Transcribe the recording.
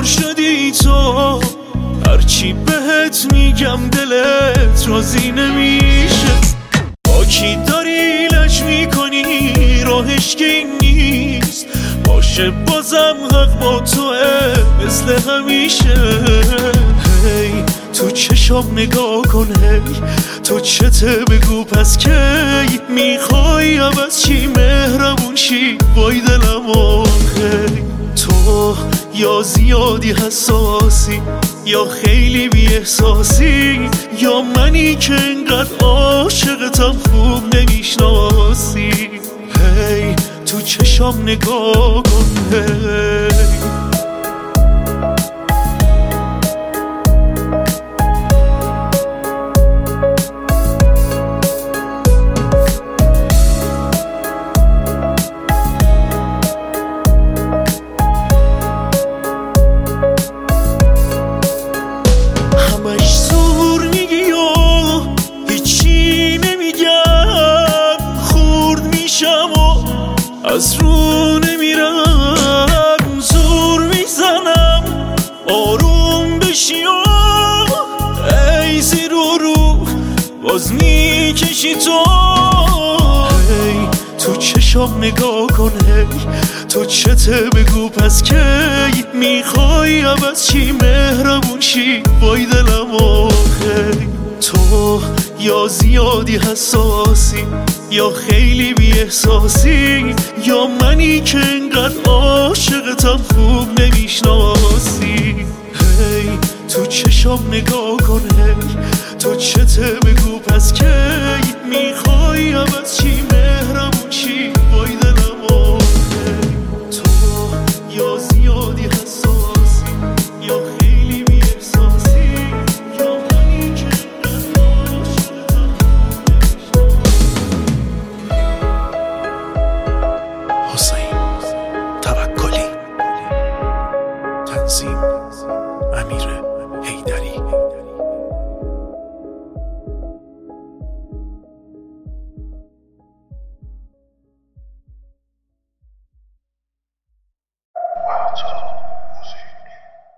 پر شدی تو، هرچی بهت میگم دلت راضی نمیشه. با کی داری لج میکنی راهش که این نیست، باشه بازم حق با توه مثل همیشه. هی تو چشام نگاه کن، هی تو چته بگو پس کی میخوای عوض چی مهربون شی وای دلم. هی تو یا زیادی حساسی یا خیلی بی احساسی، یا منی که انقدر عاشقتم خوب نمیشناسی. هی تو چشام نگاه کن، هی از رو نمیرم، زور میزنم آروم بشی و ای زیر و رو باز میکشی تو. هی تو چشام نگاه کن، هی تو چته بگو پس کی میخوای عوض چی مهربون شی وای دلم. هی تو یا زیادی حساسی یا خیلی بی احساسی، یا منی که انقدر عاشقتم خوب نمیشناسی. هی تو چشام نگاه کن، هی تو چته بگو پس کی میخوای عوض چی مهربون شی